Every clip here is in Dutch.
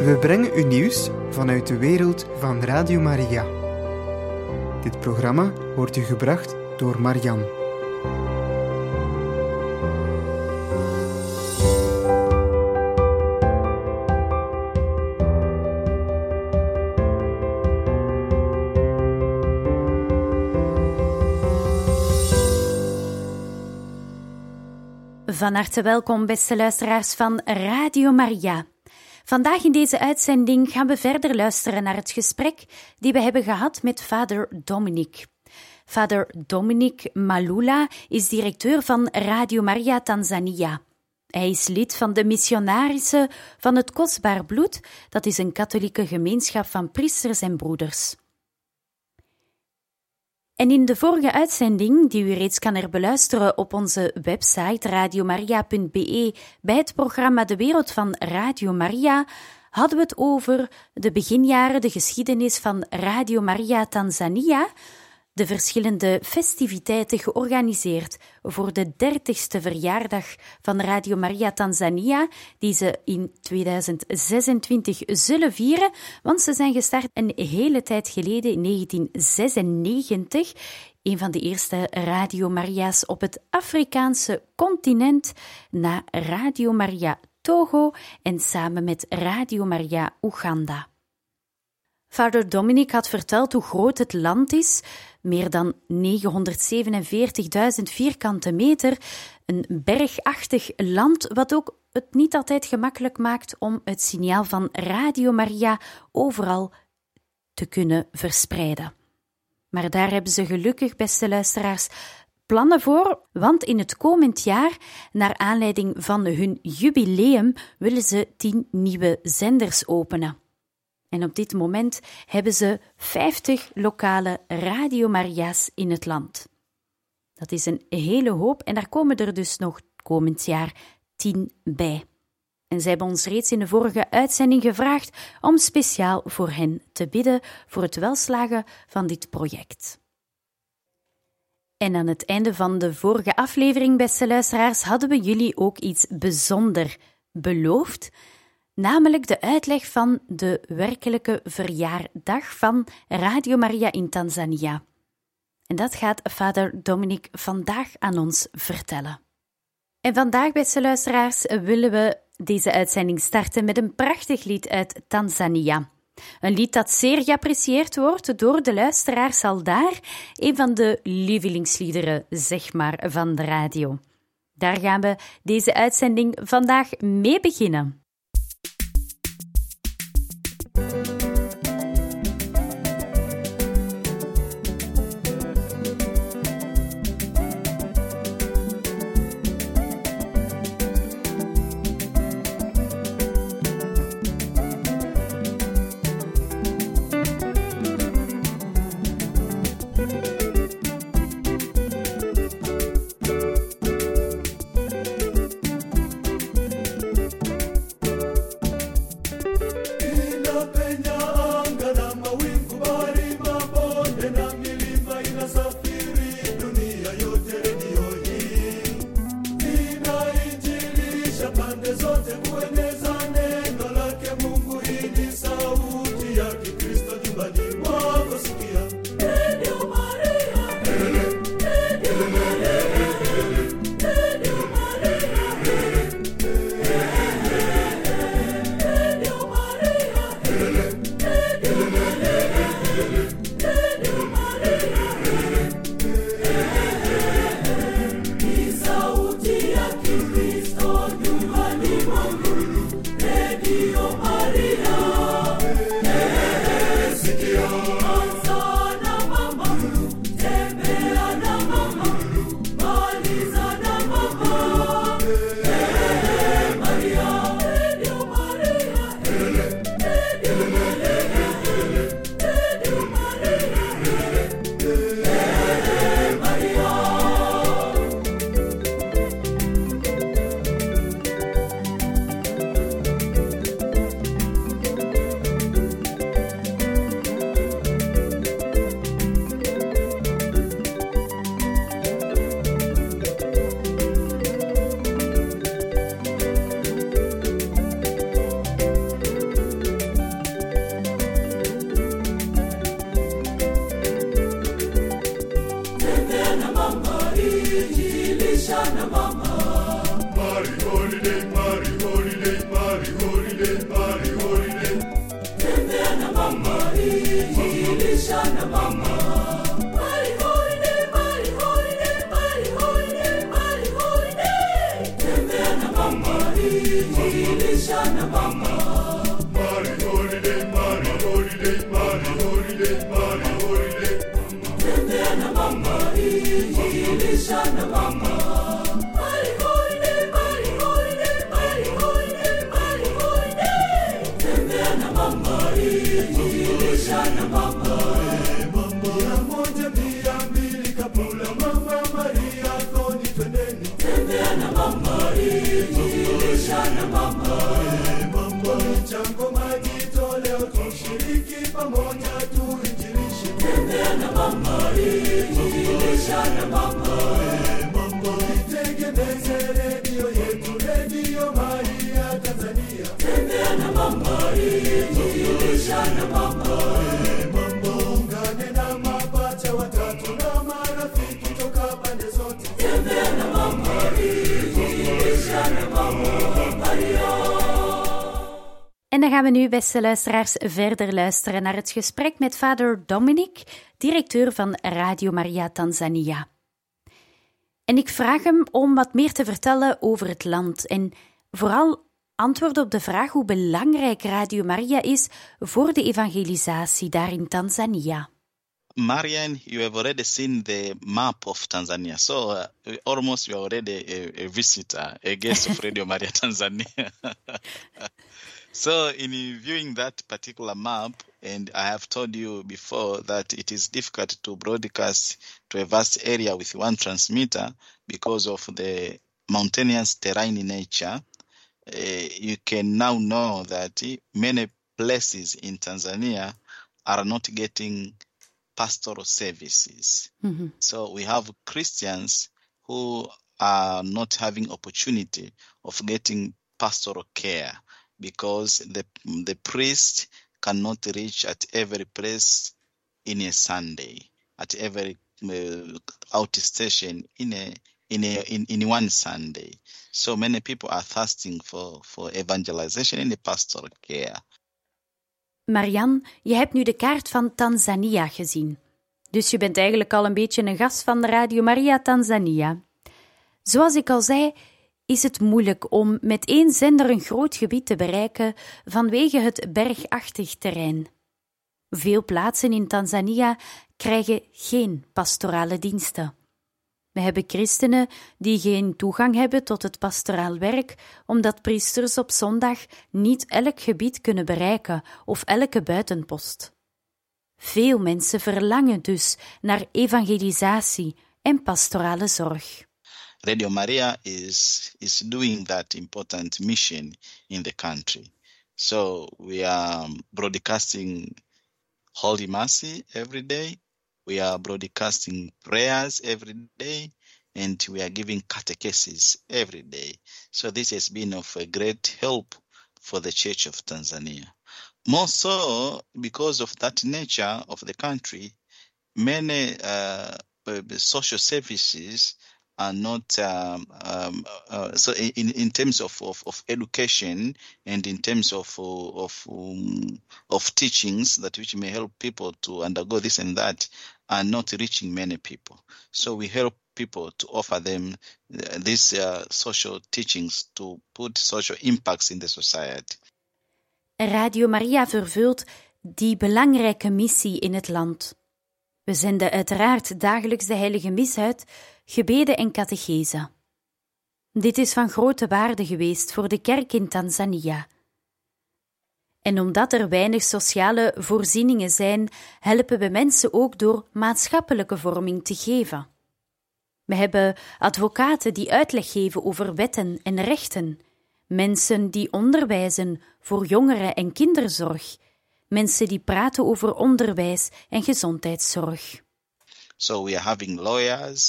We brengen u nieuws vanuit de wereld van Radio Maria. Dit programma wordt u gebracht door Marian. Van harte welkom, beste luisteraars van Radio Maria. Vandaag in deze uitzending gaan we verder luisteren naar het gesprek die we hebben gehad met vader Dominic. Vader Dominic Malula is directeur van Radio Maria Tanzania. Hij is lid van de missionarissen van het Kostbaar Bloed, dat is een katholieke gemeenschap van priesters en broeders. En in de vorige uitzending, die u reeds kan herbeluisteren op onze website radiomaria.be bij het programma De Wereld van Radio Maria, hadden we het over de beginjaren, de geschiedenis van Radio Maria Tanzania, de verschillende festiviteiten georganiseerd voor de 30ste verjaardag van Radio Maria Tanzania, die ze in 2026 zullen vieren, want ze zijn gestart een hele tijd geleden, in 1996, een van de eerste Radio Maria's op het Afrikaanse continent, na Radio Maria Togo en samen met Radio Maria Oeganda. Vader Dominic had verteld hoe groot het land is, meer dan 947.000 vierkante meter, een bergachtig land wat ook het niet altijd gemakkelijk maakt om het signaal van Radio Maria overal te kunnen verspreiden. Maar daar hebben ze gelukkig, beste luisteraars, plannen voor, want in het komend jaar, naar aanleiding van hun jubileum, willen ze 10 nieuwe zenders openen. En op dit moment hebben ze 50 lokale Radio Maria's in het land. Dat is een hele hoop en daar komen er dus nog komend jaar 10 bij. En zij hebben ons reeds in de vorige uitzending gevraagd om speciaal voor hen te bidden voor het welslagen van dit project. En aan het einde van de vorige aflevering, beste luisteraars, hadden we jullie ook iets bijzonders beloofd, namelijk de uitleg van de werkelijke verjaardag van Radio Maria in Tanzania. En dat gaat vader Dominic vandaag aan ons vertellen. En vandaag, beste luisteraars, willen we deze uitzending starten met een prachtig lied uit Tanzania. Een lied dat zeer geapprecieerd wordt door de luisteraars al daar, een van de lievelingsliederen, zeg maar, van de radio. Daar gaan we deze uitzending vandaag mee beginnen. injilisha na mama. Mari holiday, Mari holiday, Mari holiday, Mari holiday. Tembea na mama, injilisha na mama. Mari holiday, Mari holiday, Mari holiday, Mari holiday. Tembea na mama, injilisha na mama. Mari holiday, Mari holiday, Mari holiday, Mari holiday. Tembea na mama, injilisha na mama. Na mama, mia moja, mia mbili, kapula mama Maria, koni twendeni. Tembea na mama, injilisha na mama. Michango majitoleo, tushiriki pamoja, tuinjilishe. Tembea na mama, injilisha na mama. Itegemeze redio yetu, Radio Maria Tanzania. Tembea na mama, injilisha na mama. En dan gaan we nu, beste luisteraars, verder luisteren naar het gesprek met vader Dominic, directeur van Radio Maria Tanzania. En ik vraag hem om wat meer te vertellen over het land en vooral antwoorden op de vraag hoe belangrijk Radio Maria is voor de evangelisatie daar in Tanzania. Marian, you have already seen the map of Tanzania. So almost you are already a visitor, a guest of Radio Maria Tanzania. So in viewing that particular map, and I have told you before that it is difficult to broadcast to a vast area with one transmitter because of the mountainous terrain nature, you can now know that many places in Tanzania are not getting pastoral services. Mm-hmm. So we have Christians who are not having opportunity of getting pastoral care because the priest cannot reach at every place in a Sunday, at every outstation in one Sunday. So many people are thirsting for evangelization in the pastoral care. Marian, je hebt nu de kaart van Tanzania gezien. Dus je bent eigenlijk al een beetje een gast van Radio Maria Tanzania. Zoals ik al zei, is het moeilijk om met één zender een groot gebied te bereiken vanwege het bergachtig terrein. Veel plaatsen in Tanzania krijgen geen pastorale diensten. We hebben christenen die geen toegang hebben tot het pastoraal werk, omdat priesters op zondag niet elk gebied kunnen bereiken of elke buitenpost. Veel mensen verlangen dus naar evangelisatie en pastorale zorg. Radio Maria is doing that important mission in the country. So we are broadcasting Holy Mercy every day. We are broadcasting prayers every day, and we are giving catechesis every day. So this has been of a great help for the Church of Tanzania. More so because of that nature of the country, many social services are not so in terms of education and in terms of teachings that which may help people to undergo this and that are not reaching many people. So we help people to offer them these social teachings to put social impacts in the society. Radio Maria vervult die belangrijke missie in het land. We zenden uiteraard dagelijks de heilige mis uit, gebeden en catechese. Dit is van grote waarde geweest voor de kerk in Tanzania. En omdat er weinig sociale voorzieningen zijn, helpen we mensen ook door maatschappelijke vorming te geven. We hebben advocaten die uitleg geven over wetten en rechten, mensen die onderwijzen voor jongeren- en kinderzorg, mensen die praten over onderwijs en gezondheidszorg. So we are having lawyers,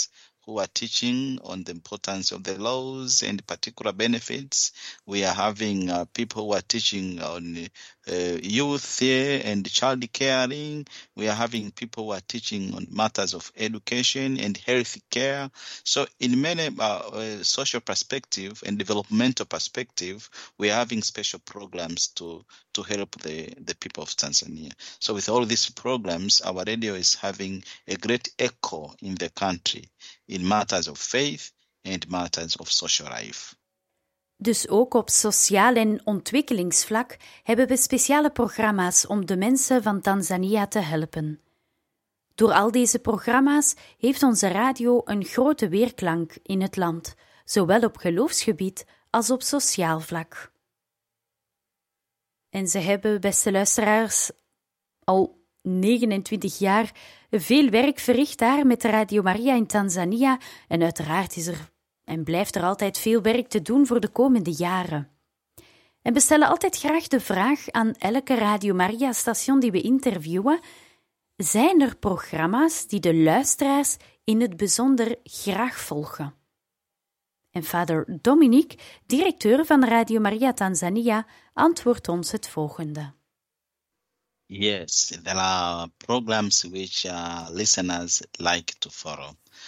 who are teaching on the importance of the laws and particular benefits. We are having people who are teaching on youth and child caring. We are having people who are teaching on matters of education and health care. So in many social perspective and developmental perspective, we are having special programs to help the people of Tanzania. So with all these programs, our radio is having a great echo in the country in matters of faith and matters of social life. Dus ook op sociaal en ontwikkelingsvlak hebben we speciale programma's om de mensen van Tanzania te helpen. Door al deze programma's heeft onze radio een grote weerklank in het land, zowel op geloofsgebied als op sociaal vlak. En ze hebben, beste luisteraars, al 29 jaar veel werk verricht daar met Radio Maria in Tanzania en uiteraard is er en blijft er altijd veel werk te doen voor de komende jaren. En we stellen altijd graag de vraag aan elke Radio Maria-station die we interviewen: zijn er programma's die de luisteraars in het bijzonder graag volgen? En vader Dominique, directeur van Radio Maria Tanzania, antwoordt ons het volgende. Yes, there are programs which listeners like to follow.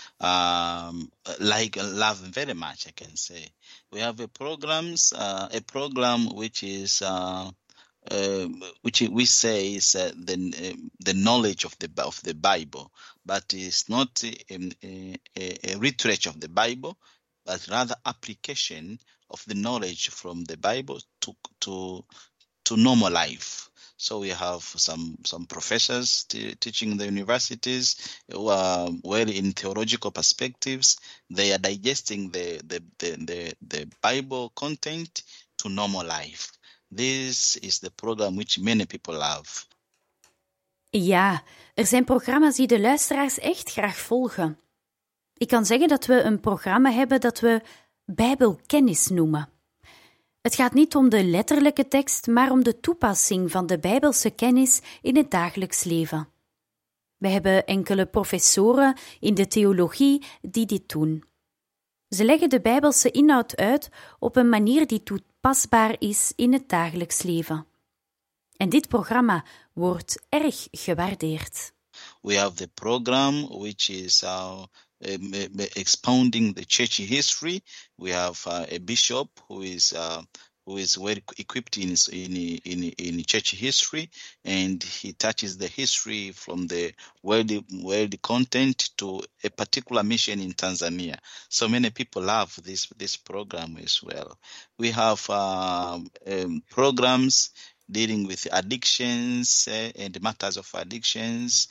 Love very much, I can say. We have a program which is which we say is the knowledge of the Bible, but it's not a literature of the Bible, but rather application of the knowledge from the Bible to normal life. So we have some professors teaching in the universities who are well in theological perspectives. They are digesting the Bible content to normal life. This is the program which many people love. Ja, er zijn programma's die de luisteraars echt graag volgen. Ik kan zeggen dat we een programma hebben dat we Bijbelkennis noemen. Het gaat niet om de letterlijke tekst, maar om de toepassing van de Bijbelse kennis in het dagelijks leven. We hebben enkele professoren in de theologie die dit doen. Ze leggen de Bijbelse inhoud uit op een manier die toepasbaar is in het dagelijks leven. En dit programma wordt erg gewaardeerd. We have the program which is expounding the church history. We have a bishop who is well equipped in church history, and he touches the history from the world content to a particular mission in Tanzania. So many people love this program as well. We have programs dealing with addictions and matters of addictions,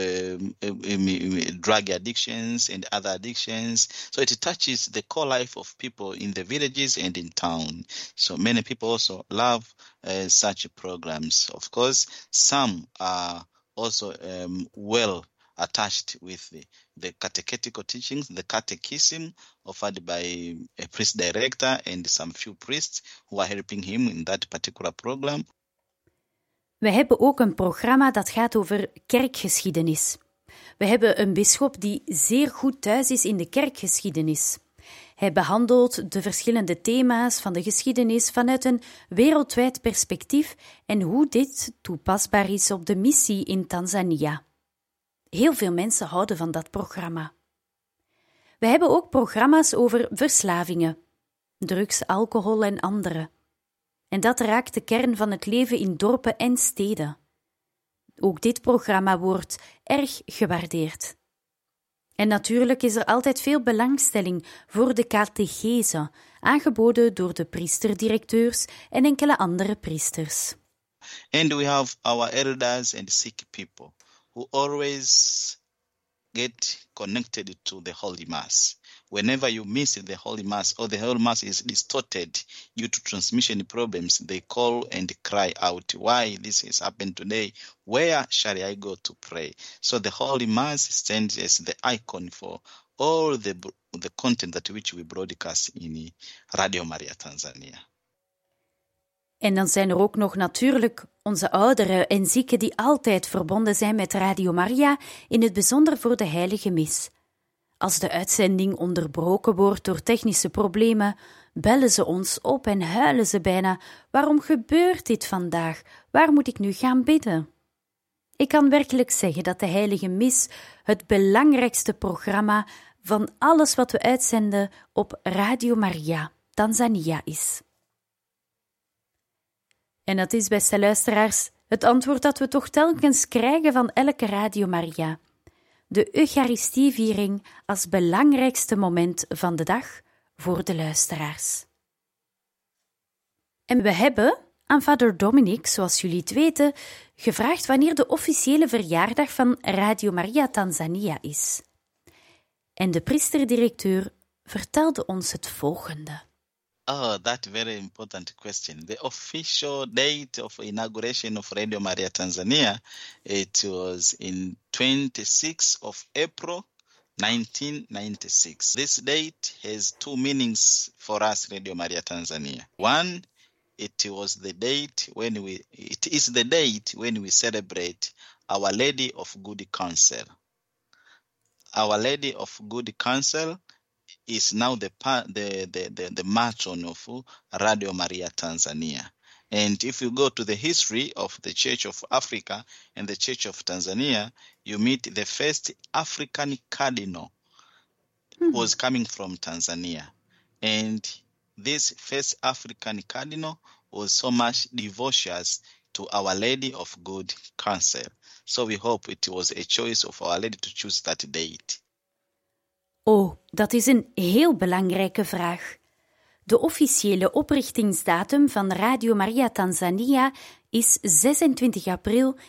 drug addictions and other addictions. So it touches the core life of people in the villages and in town. So many people also love such programs. Of course, some are also well attached with the catechetical teachings, the catechism offered by a priest director and some few priests who are helping him in that particular program. We hebben ook een programma dat gaat over kerkgeschiedenis. We hebben een bisschop die zeer goed thuis is in de kerkgeschiedenis. Hij behandelt de verschillende thema's van de geschiedenis vanuit een wereldwijd perspectief en hoe dit toepasbaar is op de missie in Tanzania. Heel veel mensen houden van dat programma. We hebben ook programma's over verslavingen, drugs, alcohol en andere. En dat raakt de kern van het leven in dorpen en steden. Ook dit programma wordt erg gewaardeerd. En natuurlijk is er altijd veel belangstelling voor de catechese, aangeboden door de priesterdirecteurs en enkele andere priesters. And we have our elders and sick people who always get connected to the Holy Mass. Whenever you miss the Holy Mass or the Holy Mass is distorted due to transmission problems, they call and cry out, why this has happened today? Where shall I go to pray? So the Holy Mass stands as the icon for all the content that which we broadcast in Radio Maria Tanzania. En dan zijn er ook nog natuurlijk onze ouderen en zieken die altijd verbonden zijn met Radio Maria, in het bijzonder voor de heilige mis. Als de uitzending onderbroken wordt door technische problemen, bellen ze ons op en huilen ze bijna. Waarom gebeurt dit vandaag? Waar moet ik nu gaan bidden? Ik kan werkelijk zeggen dat de Heilige Mis het belangrijkste programma van alles wat we uitzenden op Radio Maria, Tanzania is. En dat is, beste luisteraars, het antwoord dat we toch telkens krijgen van elke Radio Maria. De Eucharistieviering als belangrijkste moment van de dag voor de luisteraars. En we hebben aan Vader Dominic, zoals jullie het weten, gevraagd wanneer de officiële verjaardag van Radio Maria Tanzania is. En de priesterdirecteur vertelde ons het volgende. Oh, that's a very important question. The official date of inauguration of Radio Maria Tanzania, it was in 26th of April 1996. This date has two meanings for us, Radio Maria Tanzania. One, it is the date when we celebrate Our Lady of Good Counsel. Our Lady of Good Counsel is now the matron of Radio Maria Tanzania. And if you go to the history of the Church of Africa and the Church of Tanzania, you meet the first African cardinal was coming from Tanzania. And this first African cardinal was so much devotious to Our Lady of Good Counsel. So we hope it was a choice of Our Lady to choose that date. Oh, dat is een heel belangrijke vraag. De officiële oprichtingsdatum van Radio Maria Tanzania is 26 april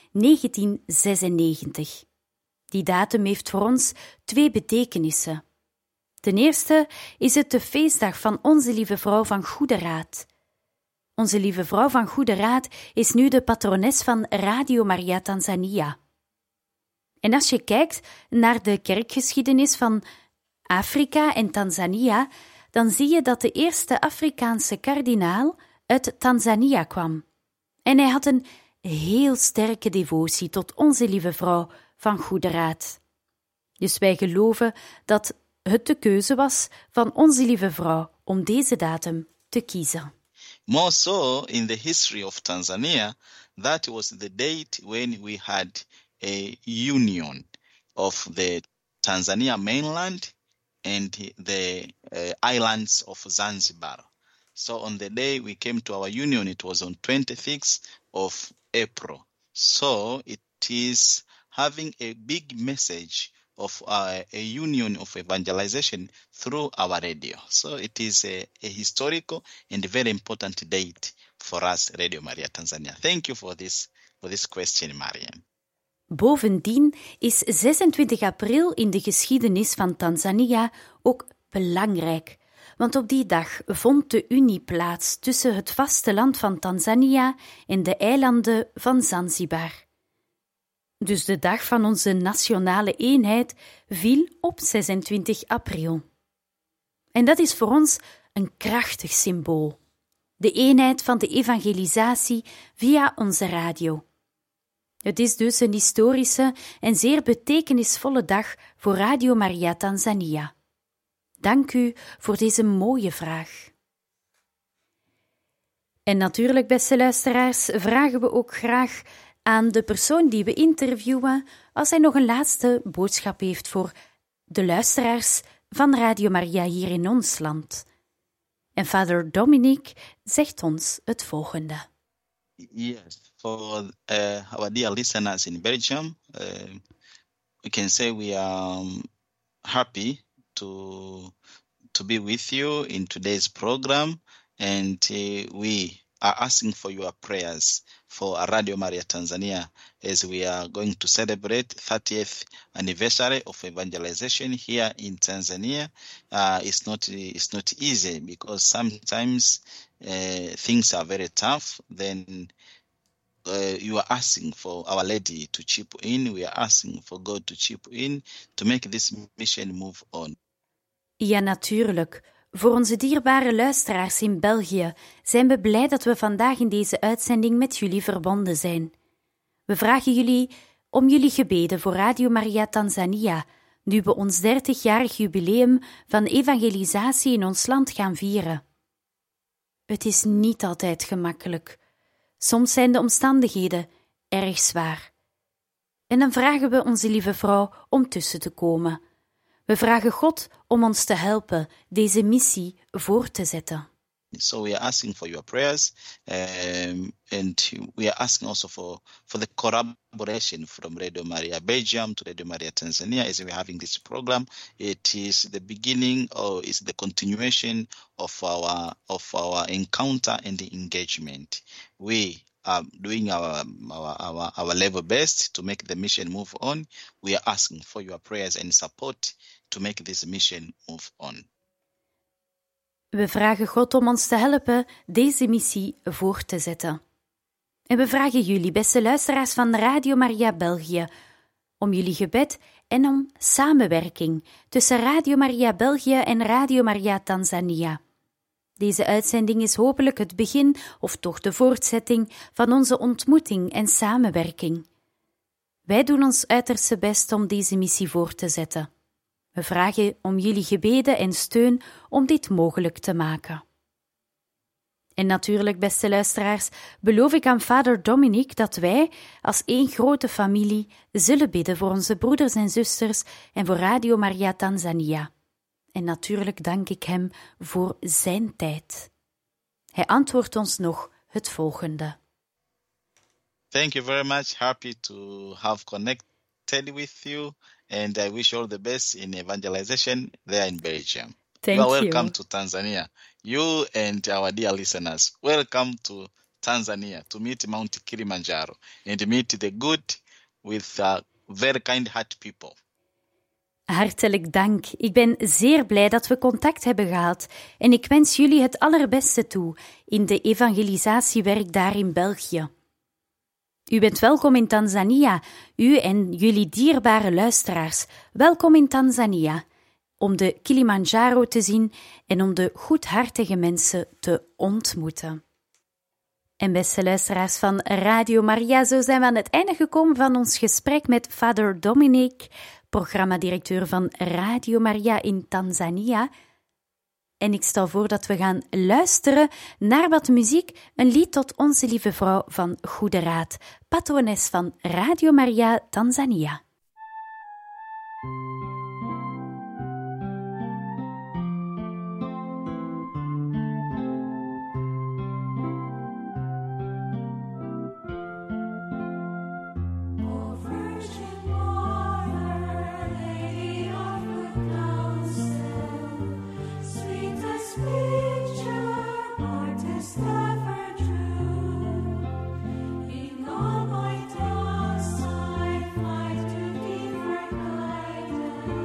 1996. Die datum heeft voor ons twee betekenissen. Ten eerste is het de feestdag van Onze Lieve Vrouw van Goede Raad. Onze Lieve Vrouw van Goede Raad is nu de patrones van Radio Maria Tanzania. En als je kijkt naar de kerkgeschiedenis van Afrika en Tanzania, dan zie je dat de eerste Afrikaanse kardinaal uit Tanzania kwam. En hij had een heel sterke devotie tot Onze Lieve Vrouw van Goede Raad. Dus wij geloven dat het de keuze was van Onze Lieve Vrouw om deze datum te kiezen. More so in the history of Tanzania, that was the date when we had a union of the Tanzania mainland and the islands of Zanzibar. So on the day we came to our union, it was on 26th of April. So it is having a big message of a union of evangelization through our radio. So it is a historical and very important date for us, Radio Maria Tanzania. Thank you for this question, Marian. Bovendien is 26 april in de geschiedenis van Tanzania ook belangrijk, want op die dag vond de unie plaats tussen het vasteland van Tanzania en de eilanden van Zanzibar. Dus de dag van onze nationale eenheid viel op 26 april. En dat is voor ons een krachtig symbool. De eenheid van de evangelisatie via onze radio. Het is dus een historische en zeer betekenisvolle dag voor Radio Maria Tanzania. Dank u voor deze mooie vraag. En natuurlijk, beste luisteraars, vragen we ook graag aan de persoon die we interviewen als hij nog een laatste boodschap heeft voor de luisteraars van Radio Maria hier in ons land. En Vader Dominic zegt ons het volgende. Yes, for our dear listeners in Belgium, we can say we are happy to be with you in today's program, and we are asking for your prayers for Radio Maria Tanzania as we are going to celebrate 30th anniversary of evangelization here in Tanzania. It's not easy because sometimes things are very tough. Then you are asking for Our Lady to chip in. We are asking for God to chip in to make this mission move on. Ja, natuurlijk. Voor onze dierbare luisteraars in België zijn we blij dat we vandaag in deze uitzending met jullie verbonden zijn. We vragen jullie om jullie gebeden voor Radio Maria Tanzania nu we ons 30-jarig jubileum van evangelisatie in ons land gaan vieren. Het is niet altijd gemakkelijk. Soms zijn de omstandigheden erg zwaar. En dan vragen we onze lieve vrouw om tussen te komen. We vragen God om ons te helpen deze missie voor te zetten. So we are asking for your prayers, and we are asking also for the collaboration from Radio Maria Belgium to Radio Maria Tanzania as we're having this program. It is the beginning or is the continuation of our encounter and the engagement. We are doing our level best to make the mission move on. We are asking for your prayers and support to make this mission move on. We vragen God om ons te helpen deze missie voor te zetten. En we vragen jullie, beste luisteraars van Radio Maria België, om jullie gebed en om samenwerking tussen Radio Maria België en Radio Maria Tanzania. Deze uitzending is hopelijk het begin, of toch de voortzetting, van onze ontmoeting en samenwerking. Wij doen ons uiterste best om deze missie voor te zetten. We vragen om jullie gebeden en steun om dit mogelijk te maken. En natuurlijk, beste luisteraars, beloof ik aan vader Dominic dat wij, als één grote familie, zullen bidden voor onze broeders en zusters en voor Radio Maria Tanzania. En natuurlijk dank ik hem voor zijn tijd. Hij antwoordt ons nog het volgende. Thank you very much. Happy to have connected with you. And I wish you all the best in evangelization there in Belgium. Thank you are you. welcome to Tanzania. You and our dear listeners, welcome to Tanzania to meet Mount Kilimanjaro and meet the good with very kind-hearted people. Hartelijk dank. Ik ben zeer blij dat we contact hebben gehad en ik wens jullie het allerbeste toe in de evangelisatiewerk daar in België. U bent welkom in Tanzania, u en jullie dierbare luisteraars. Welkom in Tanzania, om de Kilimanjaro te zien en om de goedhartige mensen te ontmoeten. En beste luisteraars van Radio Maria, zo zijn we aan het einde gekomen van ons gesprek met vader Dominic, programmadirecteur van Radio Maria in Tanzania. En ik stel voor dat we gaan luisteren naar wat muziek, een lied tot onze lieve vrouw van Goede Raad, patrones van Radio Maria Tanzania. In all my tasks I fight to be forgotten.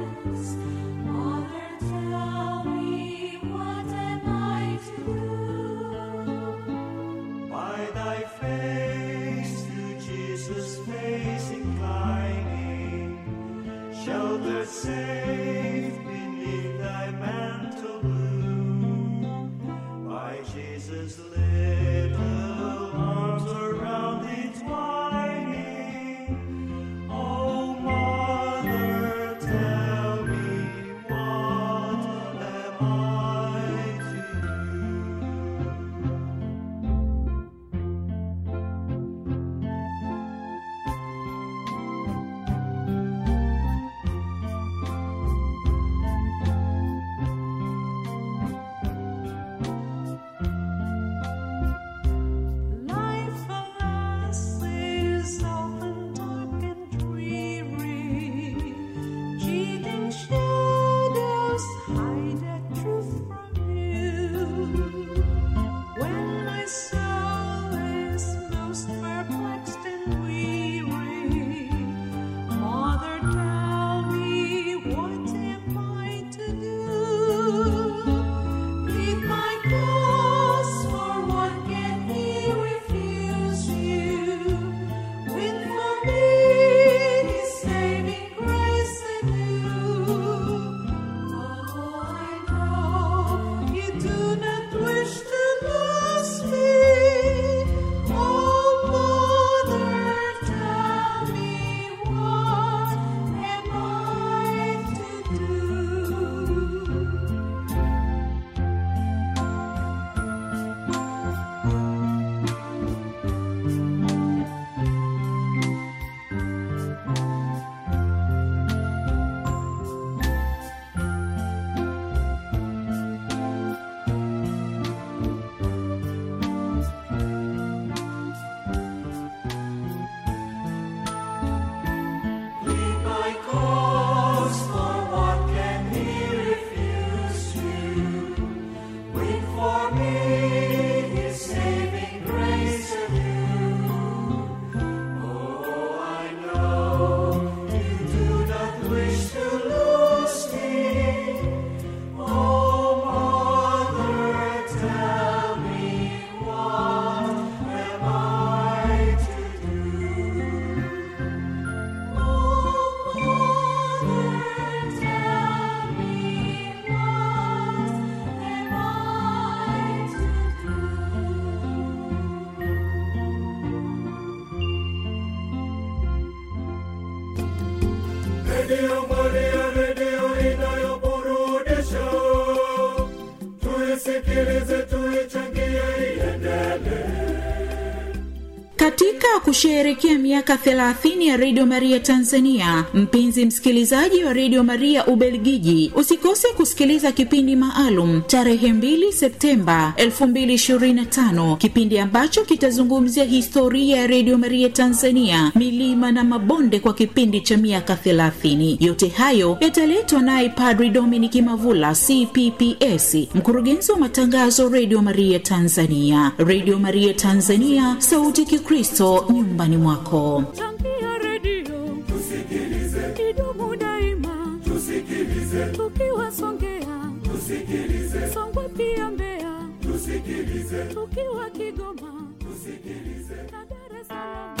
kesho, tuisikilize, tuichangie iendelee. Katika kusherehekea miaka 30 ya Radio Maria Tanzania, mpenzi msikilizaji wa Radio Maria Ubelgiji, usikose kusikiliza kipindi maalum tarehe 2 Septemba 2025, kipindi ambacho kitazungumzia historia ya Radio Maria Tanzania, milima na mabonde kwa kipindi cha miaka 30. Yote hayo yataletwa naye Padri Dominic Mavula, CPPS, mkurugenzi wa matangazo Radio Maria Tanzania. Radio Maria Tanzania, sauti Kristo nyumbani mwako. Changia redio, Tusikilize, idumu daima, tusikilize, tukiwa Songea, tusikilize, Songwe pia Mbeya, tusikilize, tukiwa Kigoma, tusikilize. na Dar es Salaam.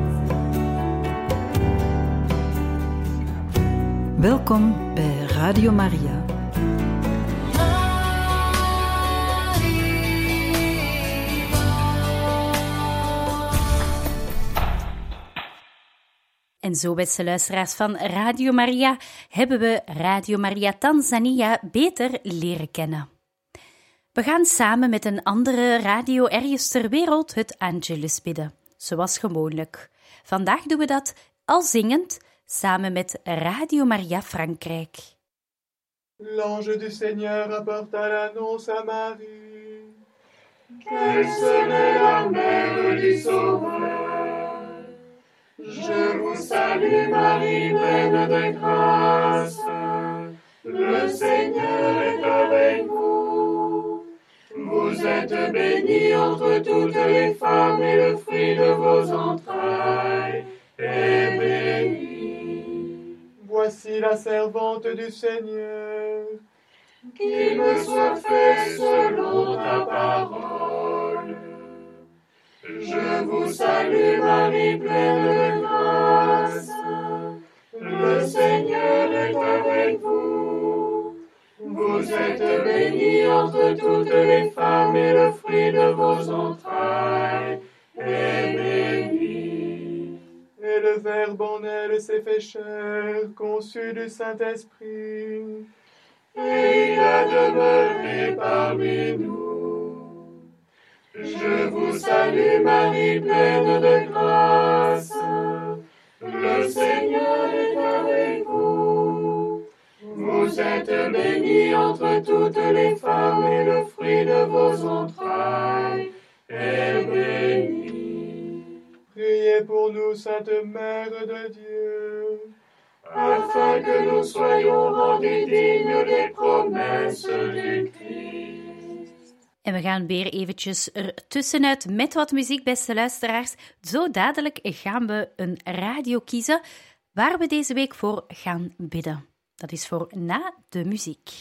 Welkom bij Radio Maria. En zo, beste luisteraars van Radio Maria, hebben we Radio Maria Tanzania beter leren kennen. We gaan samen met een andere radio ergens ter wereld het Angelus bidden, zoals gewoonlijk. Vandaag doen we dat al zingend, samen met Radio Maria Frankrijk. L'ange du Seigneur apporta l'annonce à Marie. Qu'elle serait la mère du Sauveur. Je vous salue Marie, pleine de grâce. Le Seigneur est avec vous. Vous êtes bénie entre toutes les femmes et le fruit de vos entrailles est béni. Voici la servante du Seigneur. Qu'il me soit fait selon ta parole. Je vous salue Marie, pleine de grâce. Le Seigneur est avec vous. Vous êtes bénie entre toutes les femmes et le fruit de vos entrailles est béni. Et le Verbe en elle s'est fait chair, conçu du Saint-Esprit. Et il a demeuré parmi nous. Je vous salue Marie, pleine de grâce. Le Seigneur est avec vous. Vous êtes bénie entre toutes les femmes et le fruit de vos entrailles est béni. Priez pour nous, Sainte Mère de Dieu, Afin que nous soyons rendus dignes des promesses du Christ. En we gaan weer eventjes ertussenuit met wat muziek, beste luisteraars. Zo dadelijk gaan we een radio kiezen waar we deze week voor gaan bidden. Dat is voor na de muziek.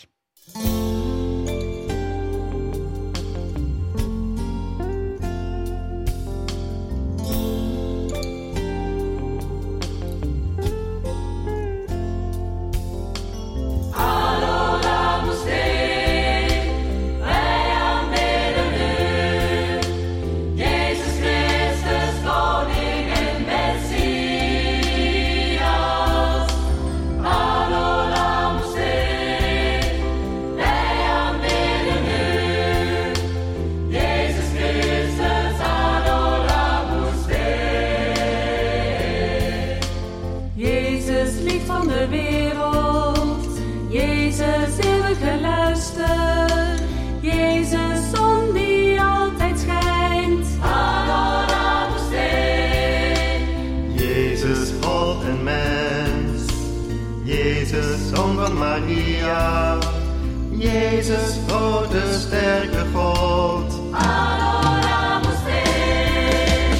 Maria, Jezus, grote sterke God. Adoramus te,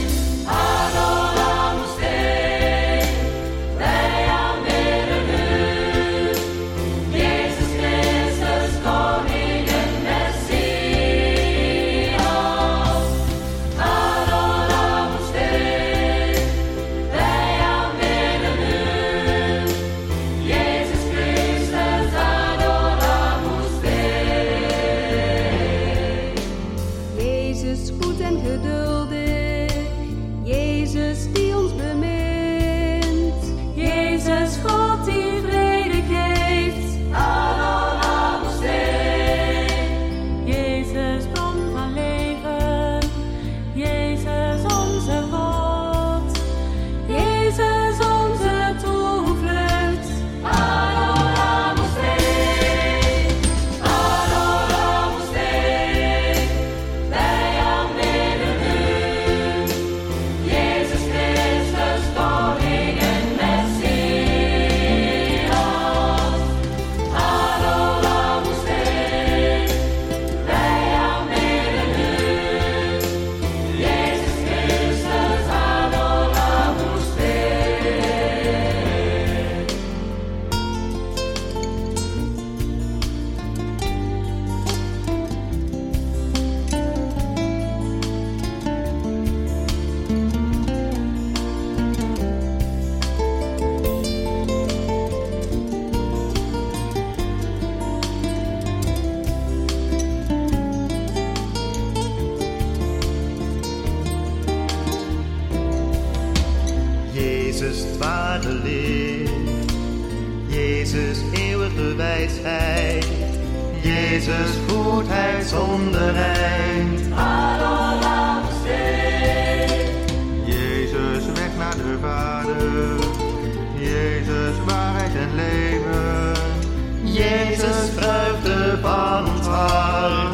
wij aanbidden u. Jezus Christus, koning en Messias. Adoramus te, wij aanbidden u. Jezus Christus, adoramus te. Jezus goedheid zonder eind. Jezus weg naar de Vader. Jezus waarheid en leven. Jezus vreugde van ons hart.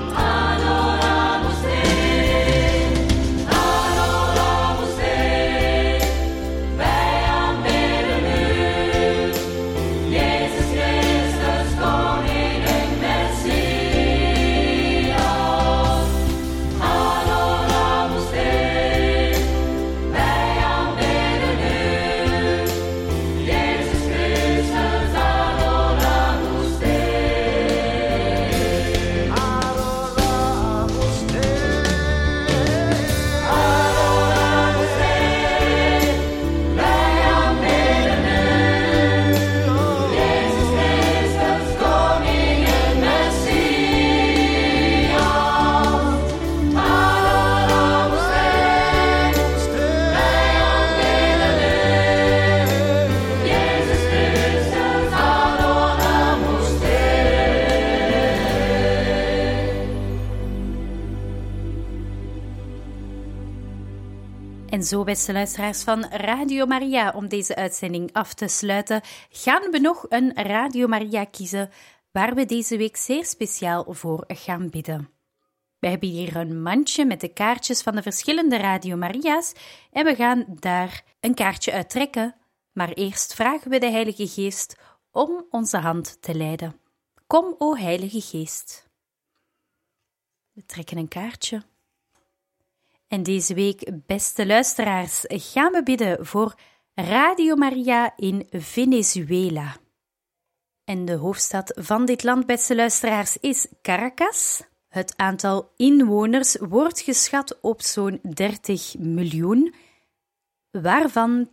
En zo, beste luisteraars van Radio Maria, om deze uitzending af te sluiten, gaan we nog een Radio Maria kiezen waar we deze week zeer speciaal voor gaan bidden. We hebben hier een mandje met de kaartjes van de verschillende Radio Maria's en we gaan daar een kaartje uit trekken, maar eerst vragen we de Heilige Geest om onze hand te leiden. Kom, o Heilige Geest. We trekken een kaartje. En deze week, beste luisteraars, gaan we bidden voor Radio Maria in Venezuela. En de hoofdstad van dit land, beste luisteraars, is Caracas. Het aantal inwoners wordt geschat op zo'n 30 miljoen, waarvan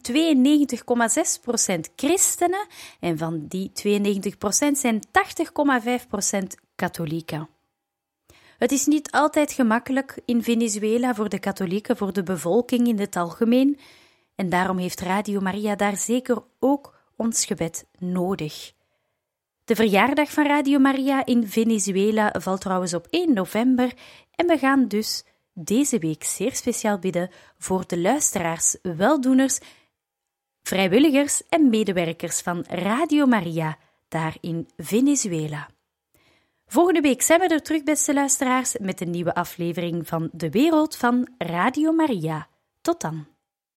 92,6% christenen en van die 92% zijn 80,5% katholieken. Het is niet altijd gemakkelijk in Venezuela voor de katholieken, voor de bevolking in het algemeen, en daarom heeft Radio Maria daar zeker ook ons gebed nodig. De verjaardag van Radio Maria in Venezuela valt trouwens op 1 november en we gaan dus deze week zeer speciaal bidden voor de luisteraars, weldoeners, vrijwilligers en medewerkers van Radio Maria daar in Venezuela. Volgende week zijn we er terug, beste luisteraars, met een nieuwe aflevering van De Wereld van Radio Maria. Tot dan.